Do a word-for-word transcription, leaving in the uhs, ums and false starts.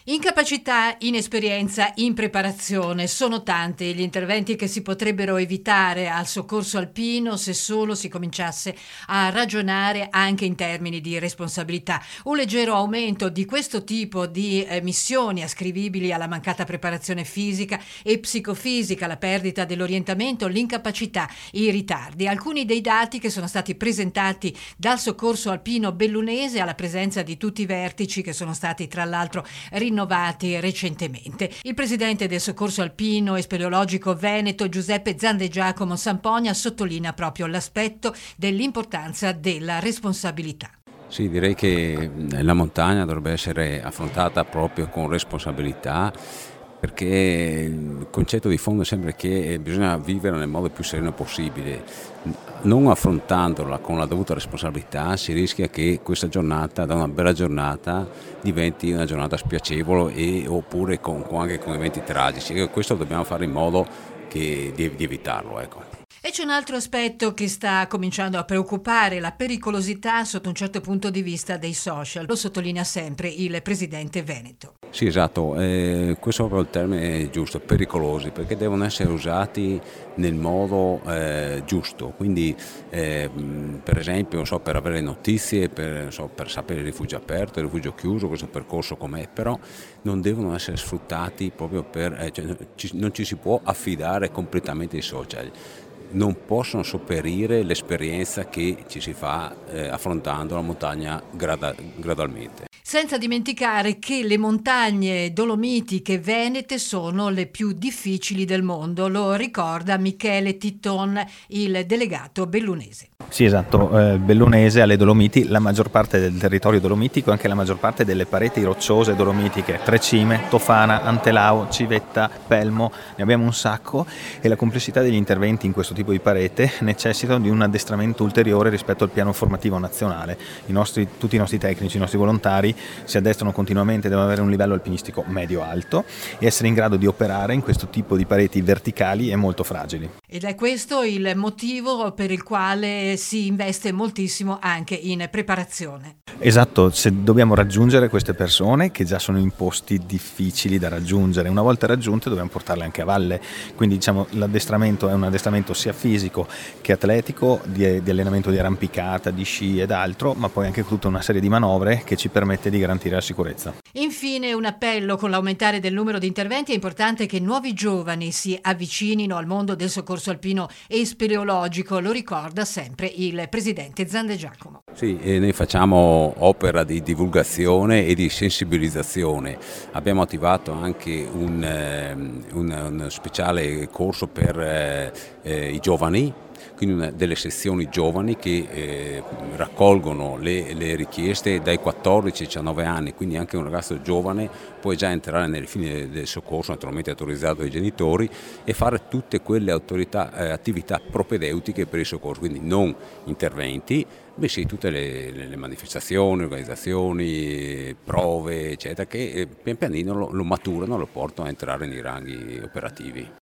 Incapacità, inesperienza, impreparazione. Sono tanti gli interventi che si potrebbero evitare al soccorso alpino se solo si cominciasse a ragionare anche in termini di responsabilità. Un leggero aumento di questo tipo di eh, missioni ascrivibili alla mancata preparazione fisica e psicofisica, la perdita dell'orientamento, l'incapacità, i ritardi. Alcuni dei dati che sono stati presentati dal soccorso alpino bellunese alla presenza di tutti i vertici che sono stati tra l'altro rinnovati recentemente. Il presidente del Soccorso Alpino e Speleologico Veneto, Giuseppe Zandegiacomo Sampogna, sottolinea proprio l'aspetto dell'importanza della responsabilità. Sì, direi che la montagna dovrebbe essere affrontata proprio con responsabilità, perché il concetto di fondo è sempre che bisogna vivere nel modo più sereno possibile. Non affrontandola con la dovuta responsabilità si rischia che questa giornata, da una bella giornata, diventi una giornata spiacevole e, oppure con, con anche con eventi tragici. E questo dobbiamo fare in modo che, di, di evitarlo. Ecco. E c'è un altro aspetto che sta cominciando a preoccupare, la pericolosità sotto un certo punto di vista dei social. Lo sottolinea sempre il presidente veneto. Sì, esatto, eh, questo è proprio il termine giusto, pericolosi, perché devono essere usati nel modo eh, giusto, quindi eh, per esempio non so, per avere notizie, per, non so, per sapere il rifugio aperto, il rifugio chiuso, questo percorso com'è, però non devono essere sfruttati proprio per, eh, cioè, ci, non ci si può affidare completamente ai social. Non possono sopperire l'esperienza che ci si fa eh, affrontando la montagna grada- gradualmente. Senza dimenticare che le montagne dolomitiche venete sono le più difficili del mondo, lo ricorda Michele Titton, il delegato bellunese. Sì, esatto, eh, bellunese alle Dolomiti, la maggior parte del territorio dolomitico, anche la maggior parte delle pareti rocciose dolomitiche, Trecime, Tofana, Antelao, Civetta, Pelmo, ne abbiamo un sacco e la complessità degli interventi in questo tipo di parete necessitano di un addestramento ulteriore rispetto al piano formativo nazionale. I nostri, tutti i nostri tecnici, i nostri volontari si addestrano continuamente, devono avere un livello alpinistico medio-alto e essere in grado di operare in questo tipo di pareti verticali e molto fragili. Ed è questo il motivo per il quale si investe moltissimo anche in preparazione. Esatto, se dobbiamo raggiungere queste persone che già sono in posti difficili da raggiungere, una volta raggiunte dobbiamo portarle anche a valle, quindi diciamo l'addestramento è un addestramento sia fisico che atletico, di, di allenamento di arrampicata, di sci ed altro, ma poi anche tutta una serie di manovre che ci permette di garantire la sicurezza. Infine un appello: con l'aumentare del numero di interventi è importante che nuovi giovani si avvicinino al mondo del soccorso alpino e speleologico, lo ricorda sempre il presidente Zandegiacomo. Sì, e noi facciamo opera di divulgazione e di sensibilizzazione. Abbiamo attivato anche un, un, un speciale corso per eh, eh, i giovani, quindi una, delle sezioni giovani che eh, raccolgono le, le richieste dai quattordici ai diciannove anni, quindi anche un ragazzo giovane può già entrare nelle file del soccorso, naturalmente autorizzato dai genitori, e fare tutte quelle autorità, eh, attività propedeutiche per il soccorso, quindi non interventi, bensì tutte le, le, le manifestazioni, organizzazioni, prove, eccetera, che eh, pian pianino lo, lo maturano, lo portano a entrare nei ranghi operativi.